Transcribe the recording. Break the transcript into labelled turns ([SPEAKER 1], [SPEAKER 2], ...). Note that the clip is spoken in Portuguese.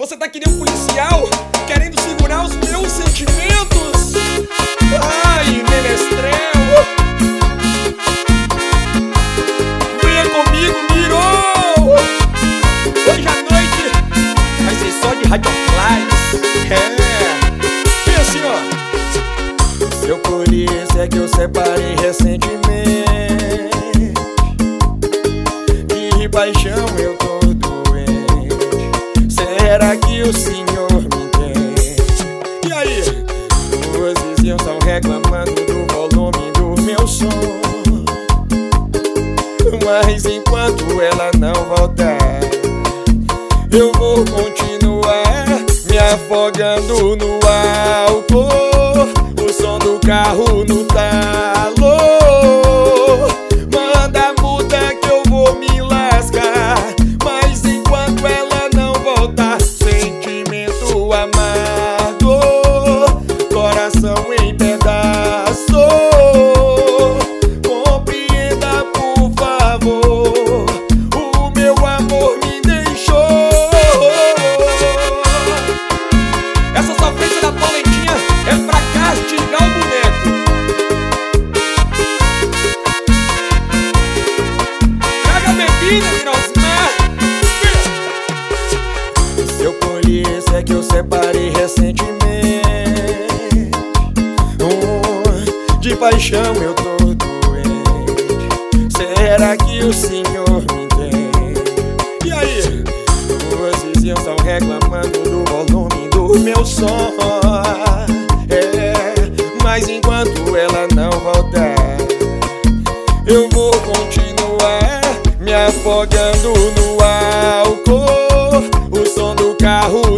[SPEAKER 1] Você tá que nem um policial, querendo segurar os meus sentimentos. Ai, menestrel, venha comigo, mirou. Hoje à noite vai ser só de Radioflies. E assim, ó. Meu polícia é que eu separei recentemente. De paixão eu tô doente. Será que o senhor me entende? E aí? Os vizinhos tão reclamando do volume do meu som. Mas enquanto ela não voltar, eu vou continuar me afogando no álcool. O som do carro no talo. Manda a multa que eu vou me lascar. Mas enquanto ela não voltar, sentimento amargo, coração em pedaços. Compreenda, por favor, o meu amor me deixou. Essa sofrência da polentinha é pra castigar o boneco. Traga a bebida, Mirosmar. Seu polícia é que eu separei recentemente. De paixão eu tô doente. Será que o senhor me entende? E aí? Os vizinhos tão reclamando do volume do meu som. Mas enquanto ela não voltar, eu vou continuar me afogando no álcool. O som do carro